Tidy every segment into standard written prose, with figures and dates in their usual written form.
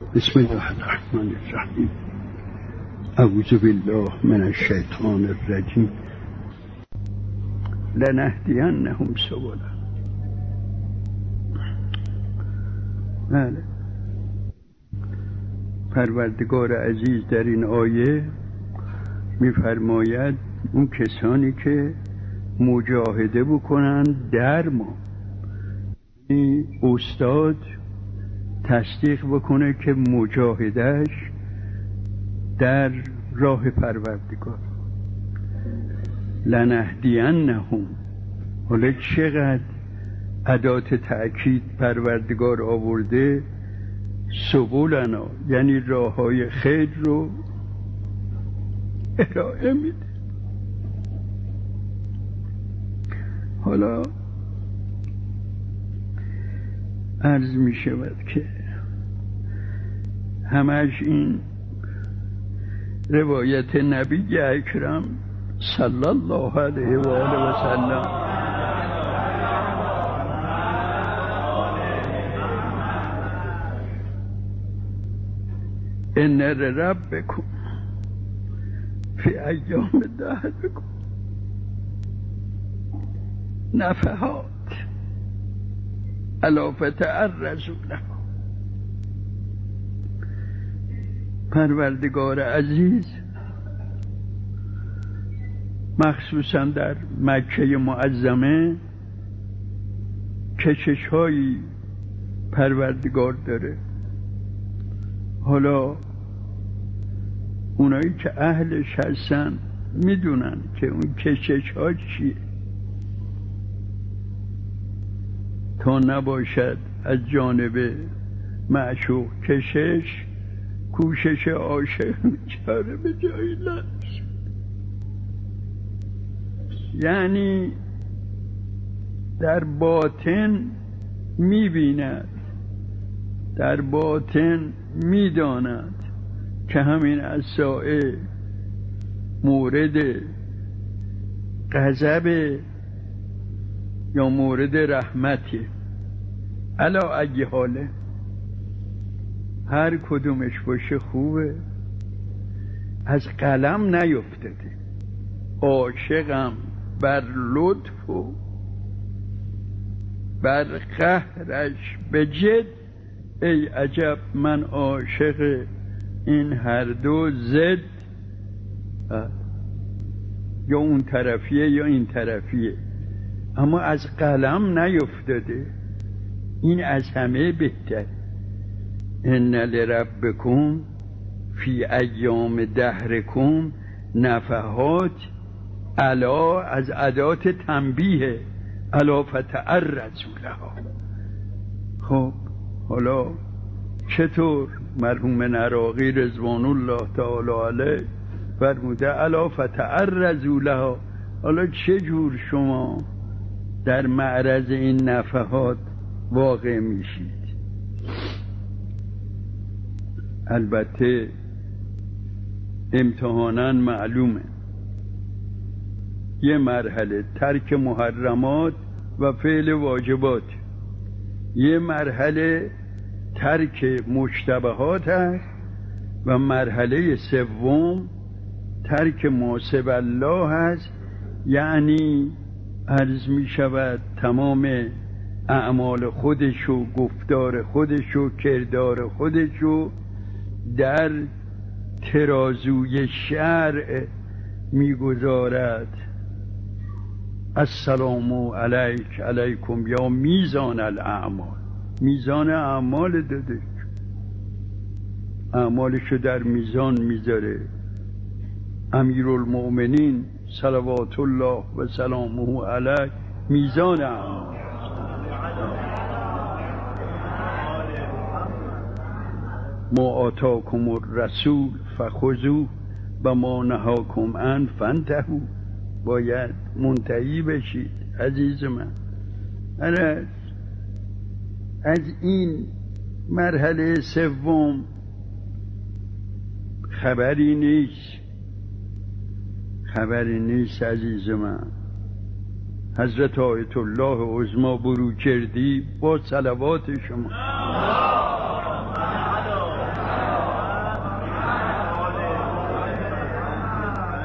بسم الله الرحمن الرحیم. اعوذ بالله من الشیطان الرجیم. لنهدینهم سبلنا. بله، پروردگار عزیز در این آیه می‌فرماید اون کسانی که مجاهده بکنند در ما، این استاد تصدیق بکنه که مجاهدهش در راه پروردگار. لنهدینهم، حالا چقدر ادات تأکید پروردگار آورده. سبلنا یعنی راه های خیر رو ارائه میده. حالا عرض می شود که همش این روایت نبی اکرم صلی الله علیه و آله و سلم ان ربکم فی ایام دهرکم نفحات الا فتعرضوا له. پروردگار عزیز مخصوصا در مکه معظمه کشش‌هایی پروردگار داره. حالا اونایی که اهلش هستن میدونن که اون کشش‌ها چیه، تا نباشد از جانب معشوق کشش، کوشش عاشق بیچاره به جایی نرسد. یعنی در باطن میبیند، در باطن میداند که همین عصائه مورد غضب یا مورد رحمتی. علا ای حاله، هر کدومش باشه خوبه. از قلم نیفتده، عاشقم بر لطف و بر قهرش به جد. ای عجب من عاشق این هر دو زد، یا اون طرفیه یا این طرفیه، اما از قلم نیفتاده. این از همه بهتر. ان لربکم فی ایام دهرکم نفحات، الا از ادات تنبیه، الا فتعرضوا لها. خب حالا چطور مرحوم نراقی رضوان الله تعالی علیه فرموده الا فتعرضوا لها؟ حالا چه جور شما در معرض این نفحات واقع میشید؟ البته امتحانا معلومه، یه مرحله ترک محرمات و فعل واجبات، یه مرحله ترک مشتبهات هست و مرحله سوم ترک ما سوی الله هست. یعنی عرض می شود تمام اعمال خودش و گفتار خودش و کردار خودش و در ترازوی شرع می گذارد. السلام علیک علیکم، یا میزان الاعمال، میزان اعمال داده، اعمالشو در میزان میذاره. امیرالمؤمنین صلوات الله و سلامه علیه میزان اعمال. ما آتاکم الرسول فخذوه و ما نهاکم عنه فانتهوا. باید منتهی بشید عزیز من. از این مرحله سوم خبری نیست عزیز من. حضرت آیت الله عظما برو کردی با صلوات شما.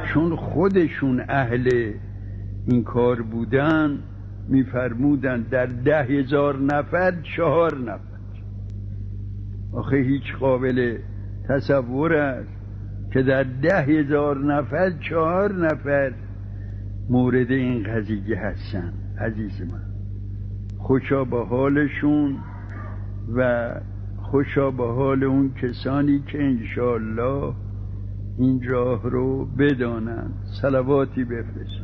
چون خودشون اهل این کار بودن میفرمودن در 10,000 نفر 4 نفر. آخه هیچ قابل تصور است که در 10,000 نفر 4 نفر مورد این قضیه هستن. عزیز من، خوشا به حالشون و خوشا به حال اون کسانی که انشاءالله این راه رو بدانند. صلواتی بفرست.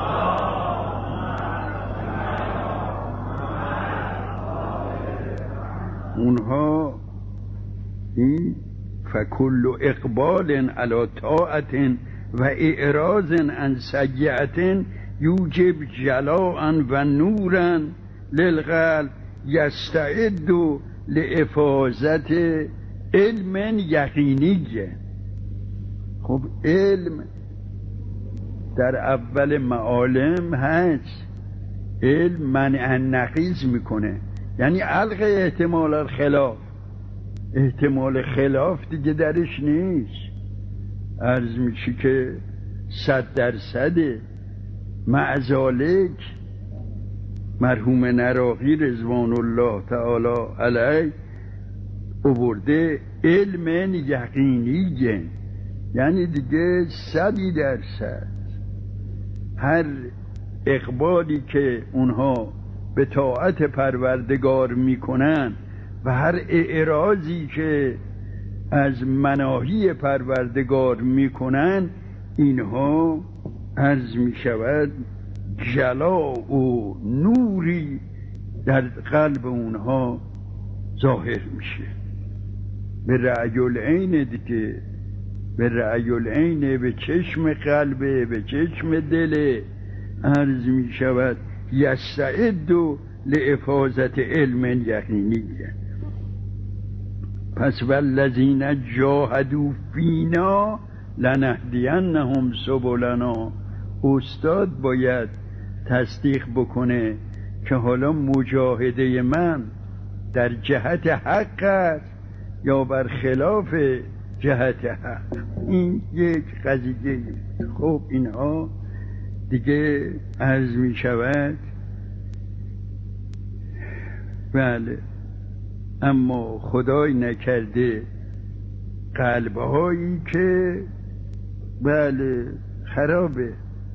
اونها این فکل اقبال علی طاعت و اعراض عن سیئة یوجب جلاء و نورا للقلب یستعد لافاظت علم یقینی. خب علم در اول معالم هست، علم منع نقیض میکنه، یعنی علق احتمال الخلاف، احتمال خلاف دیگه درش نیست. عرض میشه که 100% معذالک مرحوم نراقی رضوان الله تعالی علیه آورده علم یقینی، یعنی دیگه 100% هر اقبالی که اونها به طاعت پروردگار میکنن و هر اعراضی که از مناهی پروردگار میکنن، اینها عرض میشود جلا و نوری در قلب اونها ظاهر میشه. به رأی العین دیگه، به رأی العین، به چشم قلبه، به چشم دله عرض میشود یستعد لافاظت علم یقینی. پس والذین جاهدوا فینا لنهدینهم سبلنا. استاد باید تصدیق بکنه که حالا مجاهده من در جهت حق است یا بر خلاف جهت حق. این یک قضیه. خب اینها دیگه عرض می شود بله، اما خدای نکرده قلبهایی که بله خرابه،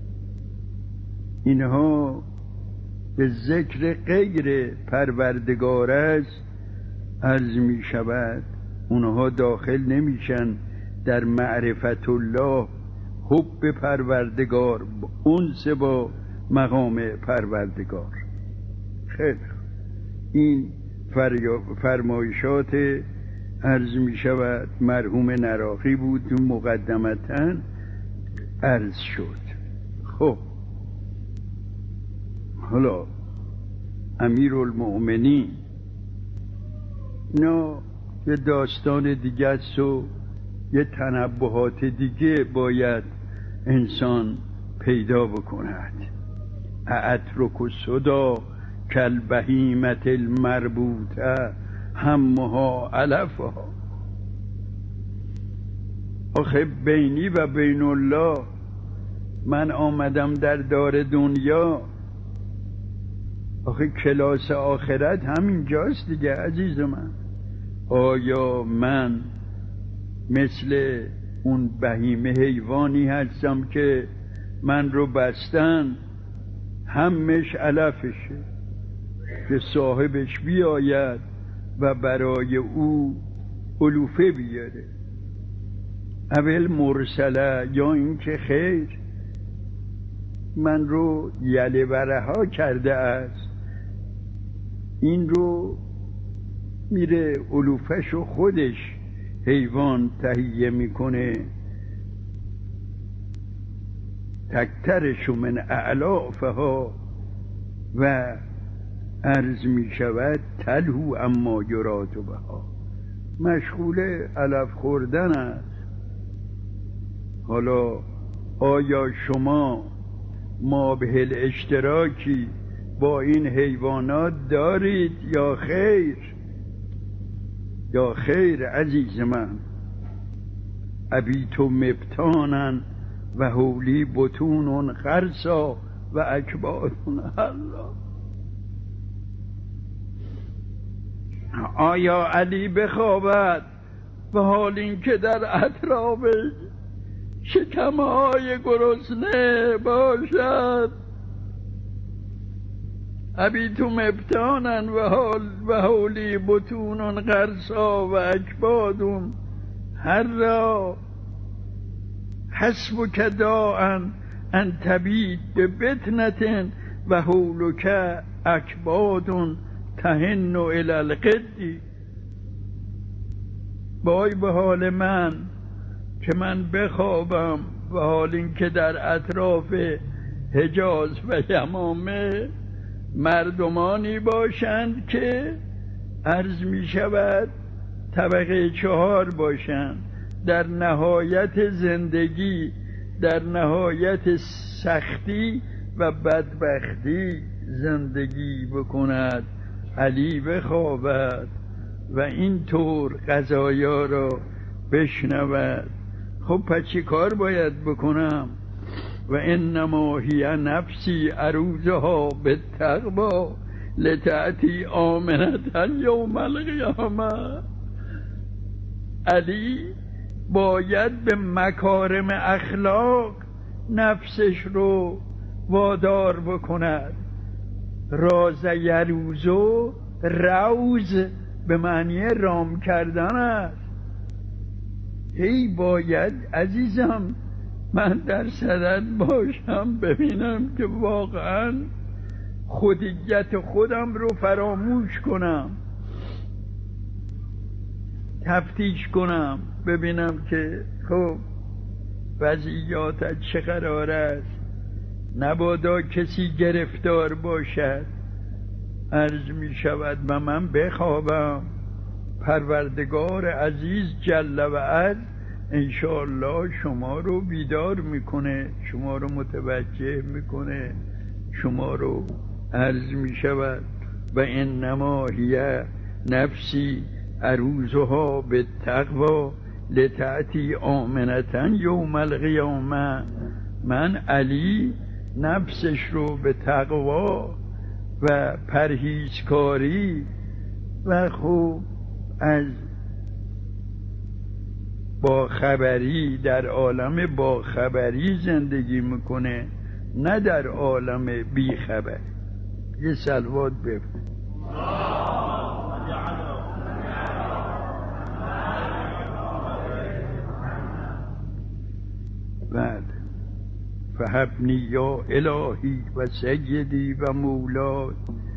اینها به ذکر غیر پروردگار است عرض می شود، اونها داخل نمیشن در معرفت الله، حب پروردگار، انس با مقام پروردگار. خیلی این فرمایشات عرض می شود مرحوم نراقی بود مقدمتاً عرض شد. خب حالا امیرالمؤمنین نه یه داستان دیگه است و یه تنبهات دیگه باید انسان پیدا بکند. اترک صدا کالبهیمة المربوطه همها علفها. آخه بینی و بین الله من آمدم در دار دنیا، آخه کلاس آخرت همین جاست دیگه عزیز من. آیا من مثل اون بهیمه حیوانی هستم که من رو بستن همش علفشه که صاحبش بیاید و برای او علوفه بیاره؟ اول مرسله، یا این که خیر من رو یله برها کرده است، این رو میره علوفش و خودش حیوان تهیه میکنه. تکترش من اعلافها و عرض میشود تلهو اما یراد بها، مشغول علف خوردن است. حالا آیا شما ما به اشتراکی با این حیوانات دارید یا خیر؟ یا خیر عزیز من؟ ابیتو مبتانن و حولی بطون خرسا و اکباد. الله، آیا علی بخوابد و حال این که در اطراف شکمهای گرسنه باشد؟ ابیتم ابتانن و حولی بطون قرصا و اکباد هر را حسبک داعا ان تبید ببطنة و حولک اکباد تهن الی القدی. وای به حال من که من بخوابم و حال این که در اطراف حجاز و یمامه مردمانی باشند که عرض می شود طبقه 4 باشند، در نهایت زندگی، در نهایت سختی و بدبختی زندگی بکند. علی بخوابد و این طور قضایا را بشنود. خب پس چی کار باید بکنم؟ و انما هی نفسی عروضها بالتقوی لتأتی آمنة یوم القیامه. علی باید به مکارم اخلاق نفسش رو وادار بکند. راز یروزو، روز به معنی رام کردن است. هی باید عزیزم من در صدد باشم، ببینم که واقعا خودیت خودم رو فراموش کنم، تفتیش کنم، ببینم که خب وضعیات چه قرار است. نبادا کسی گرفتار باشد. عرض می شود و من بخوابم، پروردگار عزیز جل و عز انشاءالله شما رو بیدار میکنه، شما رو متوجه میکنه، شما رو عرض می شود و انما هی نفسی عروضها بالتقوی لتأتی آمنة یوم القیامه. من علی نفسش رو به تقوا و پرهیزکاری و خوب از باخبری در عالم باخبری زندگی میکنه، نه در عالم بیخبر. یه صلوات بفرست. بعد فهبنی یا الهی و سیدی و مولای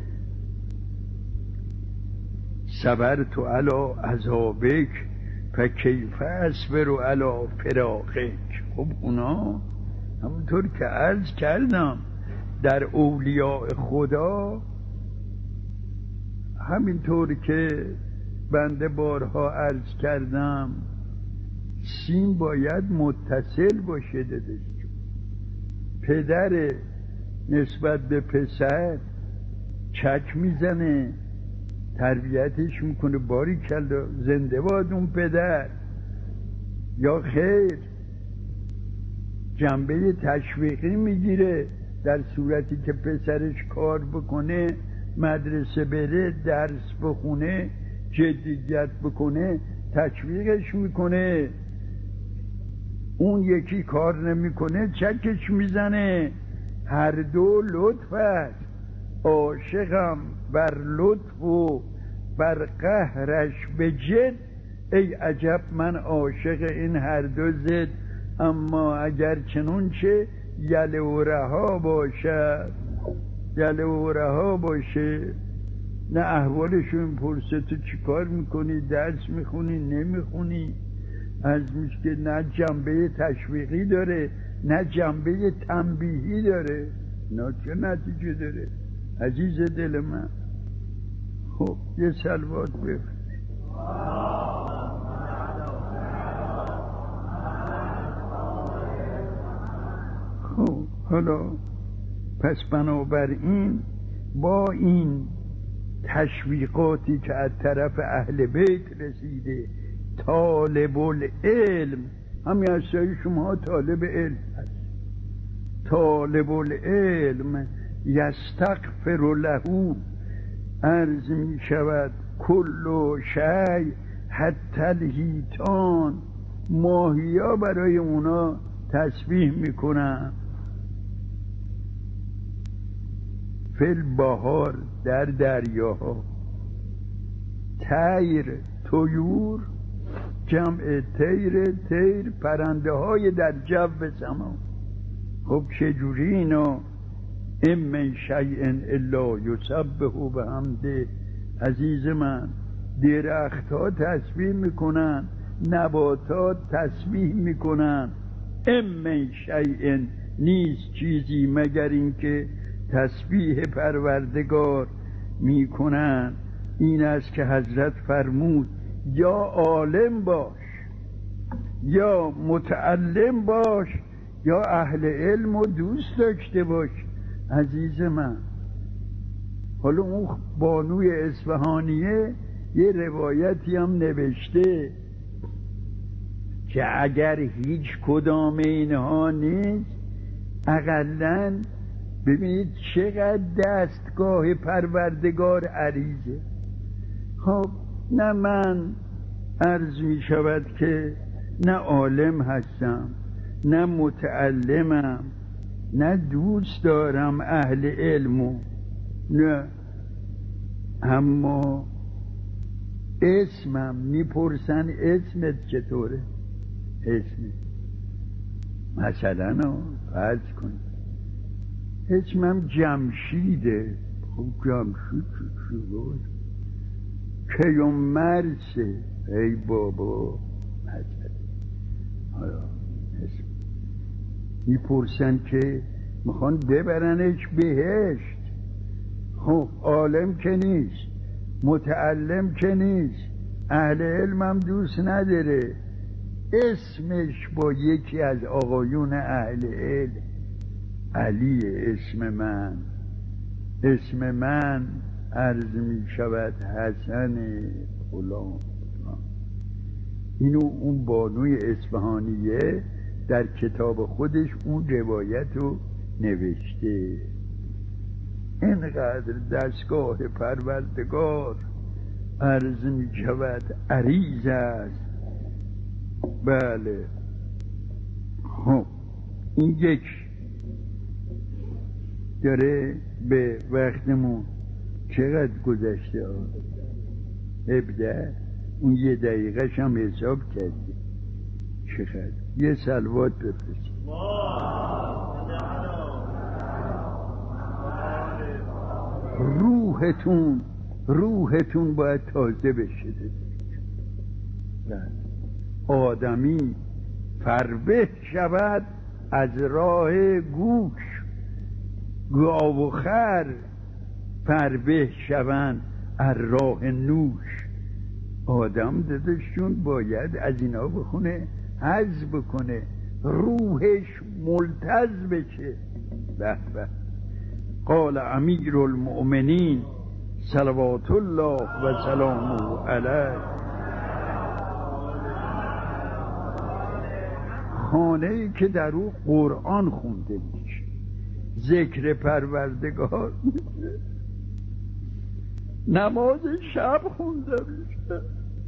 صبرت علی عذابک فکیف اصبر علی فراقک. خب اونا همونطور که عرض کردم در اولیاء خدا، همینطور که بنده بارها عرض کردم، سین باید متصل باشه. دادش پدر نسبت به پسر چک میزنه، تربیتش میکنه، باری کلا زنده باد اون پدر، یا خیر جنبه تشویقی میگیره در صورتی که پسرش کار بکنه، مدرسه بره، درس بخونه، جدیت بکنه، تشویقش میکنه. اون یکی کار نمیکنه چکش میزنه. هر دو لطف است. عاشقم بر لطف و بر قهرش به جد، ای عجب من عاشق این هر دو زد. اما اگر چنونچه یله و رها باشد، یله و رها باشه، نه احوالشون پرسه تو چی کار میکنی، درس میخونی نمیخونی، از که نه جنبه تشویقی داره نه جنبه تنبیهی داره، نه چه نتیجه داره عزیز دل من. خب یه صلوات بفرست. خب حالا پس بنابراین با این تشویقاتی که از طرف اهل بیت رسیده، طالب العلم همین هستای شما طالب علم هست. طالب العلم یستغفر له، عرض می شود کل شی حتی الحیتان، ماهیا برای اونا تسبیح میکنن. فی البحار، در دریاها. طیر، طیور جمع طیر پرنده های در جو سما. خب چجوری اینا ام من شیء الا یسبح بحمده؟ عزیز من، درخت ها تسبیح میکنن، نباتات تسبیح میکنن. ام من شیء، نیست چیزی مگر اینکه تسبیح پروردگار میکنن. این است که حضرت فرمود یا عالم باش، یا متعلم باش، یا اهل علم و دوست داشته باش. عزیز من، حالا اون بانوی اصفهانیه یه روایتی هم نوشته که اگر هیچ کدام اینها نیست، اقلن ببینید چقدر دستگاه پروردگار عریضه. خب نه من عرض می شود که نه عالم هستم، نه متعلمم، نه دوست دارم اهل علمو، نه، اما اسمم میپرسن اسمت چطوره؟ اسمت مثلا فرض کنید اسمم جمشیده. خب جمشید چی بود؟ کیومرسه. ای بابا، مثلا حالا اسم میپرسن که میخوان ببرنش بهشت. خب عالم که نیست، متعلم که نیست، اهل علمم دوست نداره، اسمش با یکی از آقایون اهل علم علی. اسم من عرض می شود حسن غلام. اینو اون بانوی اصفهانیه در کتاب خودش اون روایت رو نوشته. اینقدر دستگاه پروردگار عرض می شود عریض است. بله. خب این یک داره به وقتمون چقدر گذشته 17. اون یه دقیقه‌ش هم حساب کردی چقدر. یه صلوات بفرستید. روحتون باید تازه بشه. آدمی فربه شود از راه گوش، گاو و خر فربه شوند از راه نوش. آدم دادشون باید از اینا بخونه، حظ بکنه، روحش ملتز بشه. به به. قال امیر المؤمنین صلوات الله و سلامه علیه، خانه‌ای که در او قرآن خونده میشه، ذکر پروردگار میشه، نماز شب خونده میشه،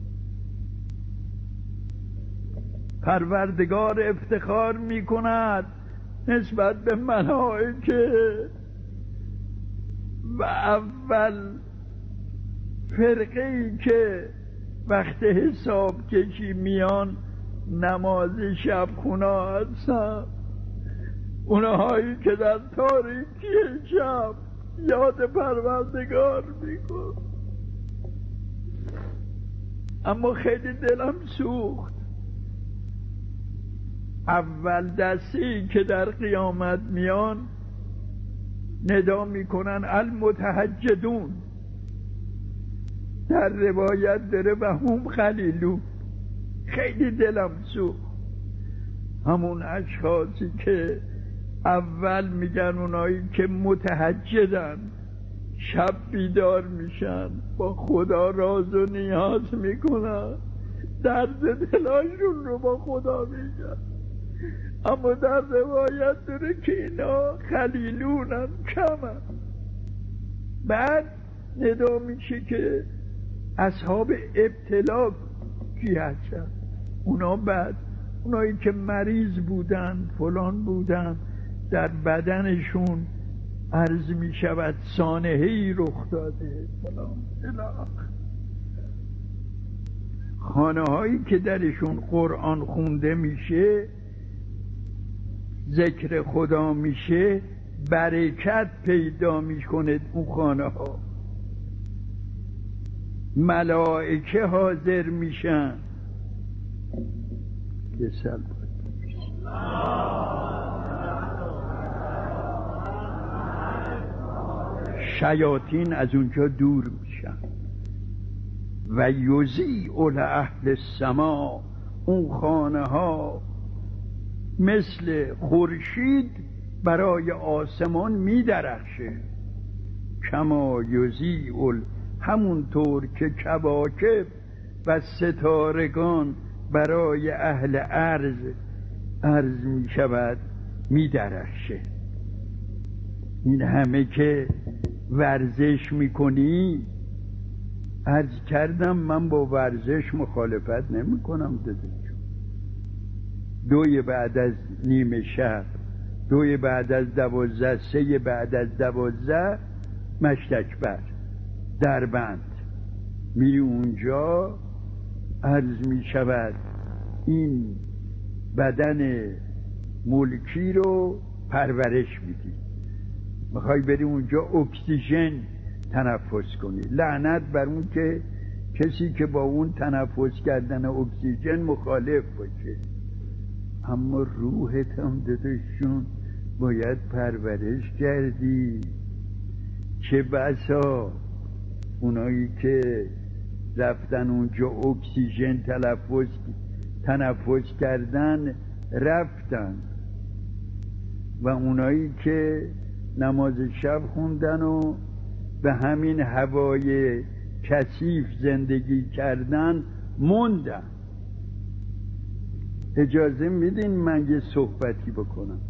پروردگار افتخار میکند نسبت به ملائکه و اول فرقه‌ای که وقت حساب کشی میان نماز شب خونا هستن، اونهایی که در تاریکی شب یاد پروردگار میکن. اما خیلی دلم سوخت، اول دستی که در قیامت میان ندا میکنن المتهجدون، در روایت داره و هم خلیلون. خیلی دلم سوخت. همون اشخاصی که اول میگن اونایی که متهجدن، شب بیدار میشن، با خدا راز و نیاز میکنن، درد دلاشون رو با خدا میگن. اما در روایت داره که اینا خلیلونن، کمن. بعد ندا میشه که اصحاب ابتلا کی هستن؟ اونا بعد اونایی که مریض بودن فلان بودن، در بدنشون عرض می شود سانحه‌ای رخ داده فلان الاخ. خانه هایی که درشون قرآن خونده میشه، ذکر خدا میشه، برکت پیدا میکنه اون خانه ها، ملائکه حاضر میشن. شیاطین از اونجا دور میشن. و یضیء لأهل السما، اون خانه ها مثل خورشید برای آسمان میدرخشه. کما یضیء، همونطور که کواکب و ستارگان برای اهل عرض می شود میدرخشه. این همه که ورزش میکنی، عرض کردم من با ورزش مخالفت نمی کنم. دوی بعد از نیمه شب، دوی بعد از 12، سه بعد از 12 مشتکبر در بند میری اونجا، عرض می شود این بدن ملکی رو پرورش میدی. میخوای بری اونجا اکسیژن تنفس کنی. لعنت بر اون که کسی که با اون تنفس کردن اکسیژن مخالف باشه. اما روحت هم داداشون باید پرورش کردی. چه بسا اونایی که رفتن اونجا اکسیژن تنفس کردن رفتن، و اونایی که نماز شب خوندن و به همین هوای کثیف زندگی کردن موندن. اجازه میدین من یه صحبتی بکنم؟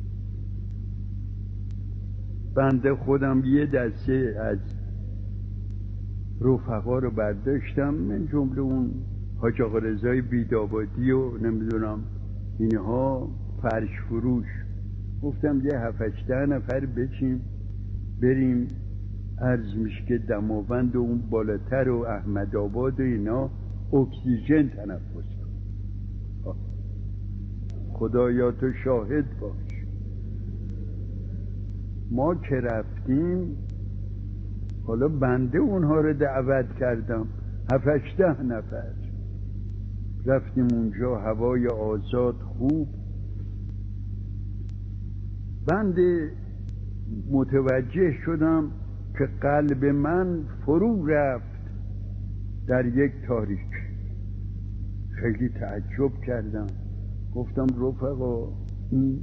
بنده خودم یه دسته از رفقا رو برداشتم، من جمله اون حاج آقا رضای بیدابادی و نمیدونم اینها فرش فروش، گفتم یه 7-8 نفر بچیم بریم عرض میشه که دماوند و اون بالاتر و احمدآباد و اینا اکسیژن تنفس کن. خدایا تو شاهد باش. ما که رفتیم، حالا بنده اونها رو دعوت کردم، 7-8 نفر رفتیم اونجا، هوای آزاد خوب. بنده متوجه شدم که قلب من فرو رفت در یک تاریک. خیلی تعجب کردم، گفتم رفقا این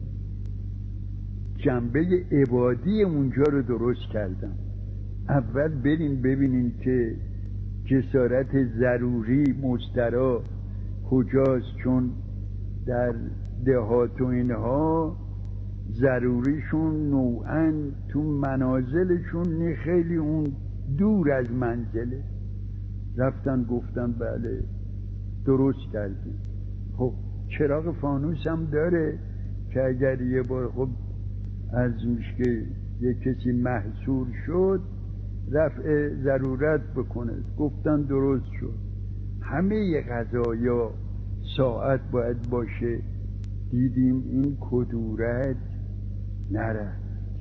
جنبه عبادی اونجا رو درست کردم. اول بریم ببینیم که جسارت ضروری مسترا کجاست، چون در دهات و اینها ضروریشون نوعاً تو منازلشون خیلی اون دور از منزله. رفتن گفتن بله درست کردیم. خب چراغ فانوس هم داره که اگر یه بار خب از میشه که یه کسی محصور شد رفع ضرورت بکنه. گفتن درست شد. همه غذایا ساعت باید باشه. دیدیم این کدورت نرفت.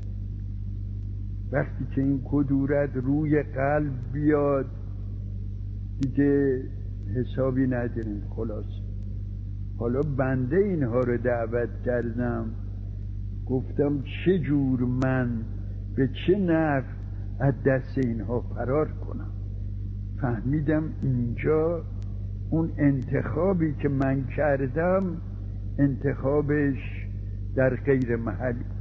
وقتی که این کدورت روی قلب بیاد دیگه حسابی نداریم. خلاص حالا بنده اینها رو دعوت کردم، گفتم چه جور من به چه نفع از دست اینها فرار کنم. فهمیدم اینجا اون انتخابی که من کردم انتخابش در غیر محل بود.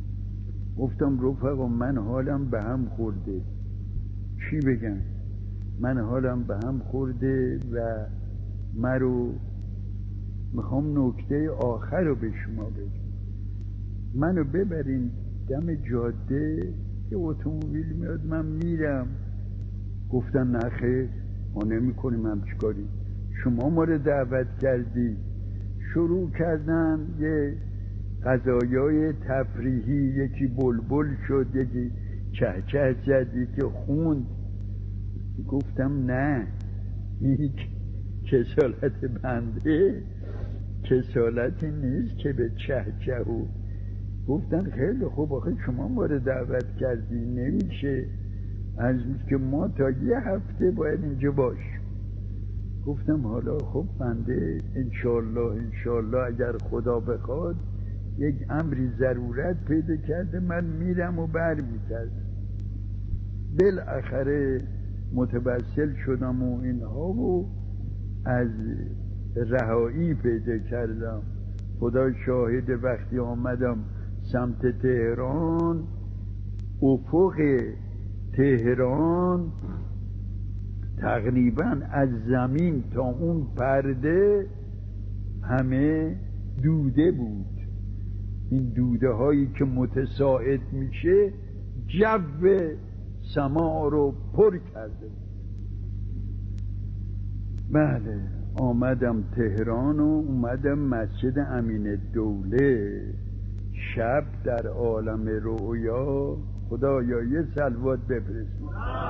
گفتم رفقا من حالم به هم خورده، چی بگم؟ من حالم به هم خورده و من رو میخوام نکته آخر رو به شما بگم. منو ببرین دم جاده، یه اتومبیل میاد، من میرم. گفتن نه خیر، ما نمی کنیم همچی کاری، شما ما رو دعوت کردی. شروع کردن یه غذایای تفریحی، یکی بلبل شد، یکی چهچه زد، یکی خوند. گفتم نه، این کسالت بنده کسالتی نیست که به چهچه و. گفتن خیلی خوب، آخه شما ما رو دعوت کردی، نمیشه، از که ما تا یه هفته باید اینجا باش. گفتم حالا خب بنده انشالله اگر خدا بخواد یک امری ضرورت پیدا کرده، من میرم و برمیگردم. بالاخره متوسل شدم و اینها و از رهایی پیدا کردم. خدا شاهد، وقتی آمدم سمت تهران، افق تهران تقریبا از زمین تا اون پرده همه دوده بود. این دوده هایی که متساعد میشه جو سما رو پر کرده. بله، آمدم تهران و اومدم مسجد امین دوله. شب در عالم رؤیا، خدایا یه صلوات بفرست.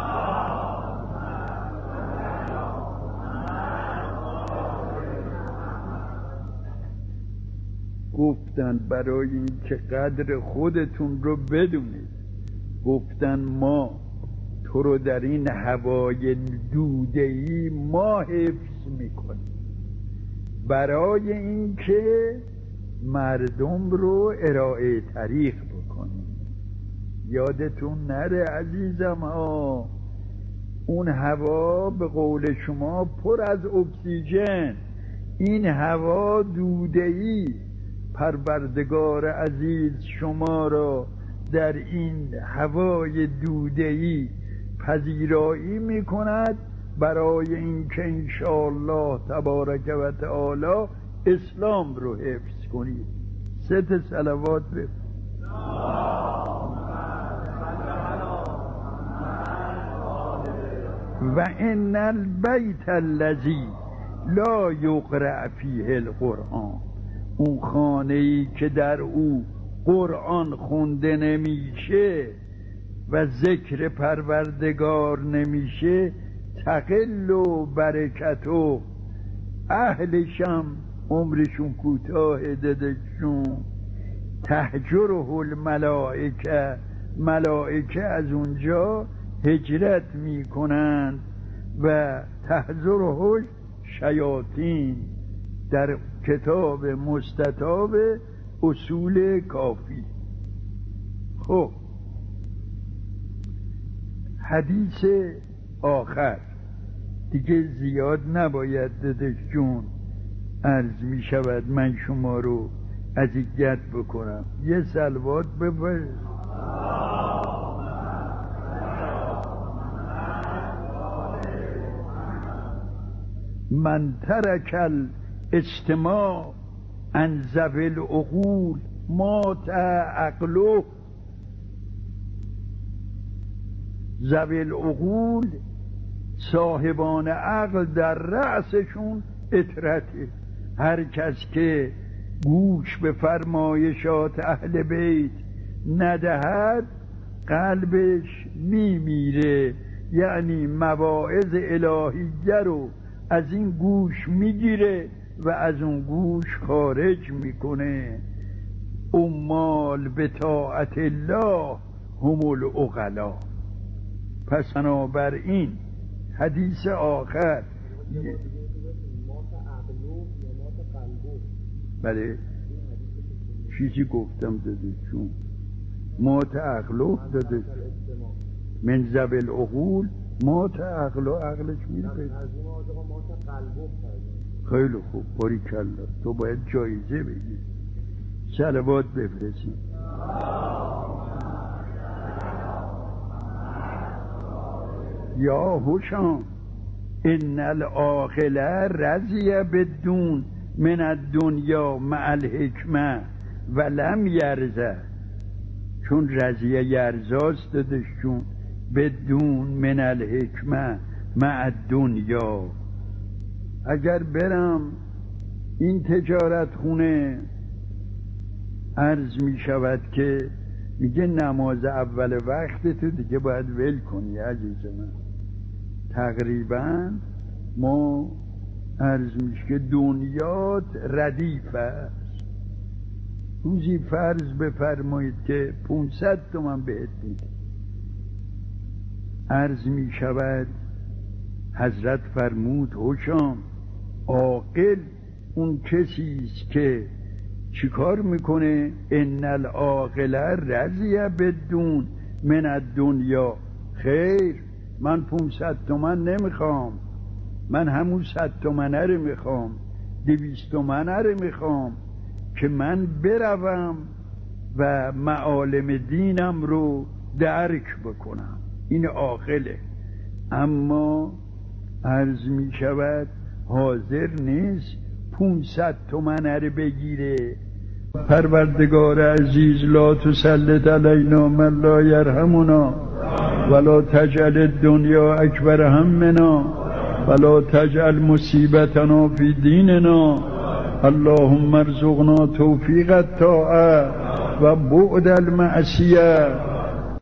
گفتن برای این که قدر خودتون رو بدونید، گفتن ما تو رو در این هوای دوده‌ای ما حفظ میکنیم برای این که مردم رو ارائه طریق بکنیم. یادتون نره عزیزم ها، اون هوا به قول شما پر از اکسیژن، این هوا دوده‌ای. پروردگار عزیز شما را در این هوای دوده‌ای پذیرایی میکند برای اینکه انشاءالله تبارک و تعالی اسلام رو حفظ کنید. 3 صلوات به و ان البیت الذی لا یقرأ فیه القرآن، اون خانه‌ای که در او قرآن خونده نمیشه و ذکر پروردگار نمیشه، تقل و برکت و اهلشم عمرشون کوتاه دادشون. تهجره الملائکه، ملائکه از اونجا هجرت میکنند و تهجره شیاطین، در کتاب مستطاب اصول کافی. خب حدیث آخر دیگه زیاد نباید دادش جون، عرض می شود من شما رو اذیت بکنم. یه صلوات بفرست. من ترک الاجتماع عن ذوی العقول مات عقله. ذوی العقول صاحبان عقل در رأسشون اطرته. هر کس که گوش به فرمایشات اهل بیت ندهد قلبش میمیره، یعنی مواعظ الهیه رو از این گوش میگیره و از اون گوش خارج میکنه. امال به طاعت الله هم العقلا. پس بنابراین حدیث آخر بله چیزی گفتم داده چون مات عقلو داده من ذوی العقول مات عقلو، عقلش میره. خیلی خوب، باریکالله، تو باید جایزه بگیری. صلوات بفرستید. یا هوشان ان العاقل رضی بدون من الدنیا مع الحکمه ولم یرزه، چون رضیه یرزاست دادش، چون بدون من الحکمه مع الدنیا. اگر برم این تجارت خونه عرض می شود که میگه نماز اول وقت تو دیگه باید ول کنی عزیز من. تقریبا ما عرض میشه که دنیات ردیف است. روزی فرض بفرمایید که 500 تومن بهت میده، عرض می شود حضرت فرمود هوشام عاقل اون کسیست که چیکار میکنه؟ ان العاقل رضی بدون من الدنیا. خیر، من 500 تومن نمیخوام، من همون 100 تومنه رو میخوام، 200 تومنه رو میخوام که من بروم و معالم دینم رو درک بکنم. این عاقله. اما عرض می شود حاضر نیست 500 تومنه رو بگیره. پروردگار عزیز لا تسلط علینا من لا یرحمنا ولا تجعل الدنیا اکبر همنا ولا تجعل مصیبتنا فی دیننا اللهم ارزقنا توفیق الطاعه و بعد المعصیه